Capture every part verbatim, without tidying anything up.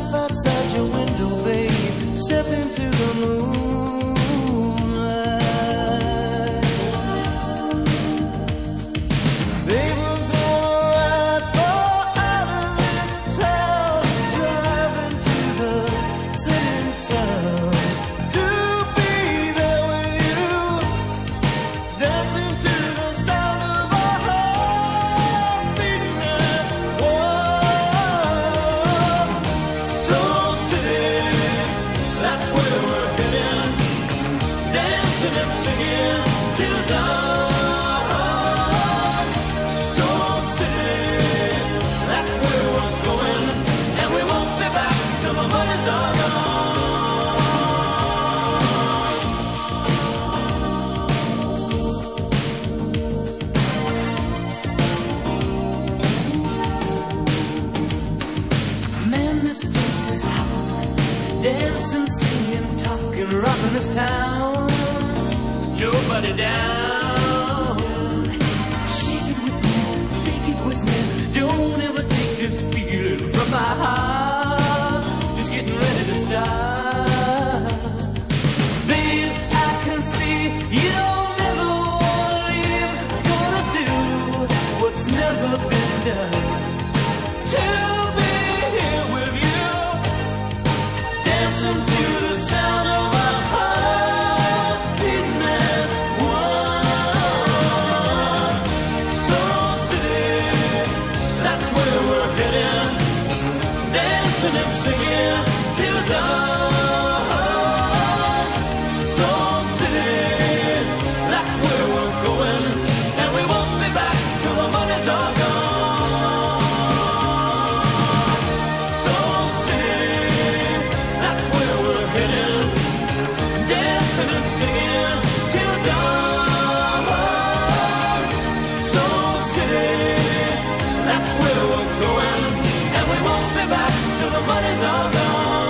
Step outside your window, babe. Step into the moonlight. Babe, we're gonna ride far out of this town, drive into the singing sound. To be there with you, dancing to the sound of our hearts beating as one. Soul City, that's where we're heading, dancing and singing till dawn. Soul City, that's where we're going, and we won't be back till the money's all gone. Man, this place is hot. Dancing, singing, talking, rocking this town. Nobody down. Shake it with me, fake it with me. Don't ever take this feeling from my heart. Just getting ready to start. Babe, I can see you don't ever wanna leave. Gonna do what's never been done. To be here with you, dancing to the sound of our hearts beating as one. Soul City, that's where we're heading, dancing and singing till dawn. Soul City, that's where we're going, and we won't be back till the money's all gone. Soul City, that's where we're heading, dancing and singing till dawn. Soul City, that's where we're going, and we won't be back till the money's all gone.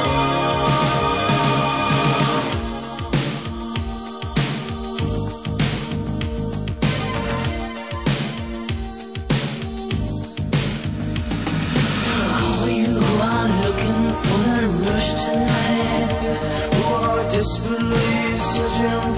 Oh, you are looking for the rush tonight. Oh, desperately searching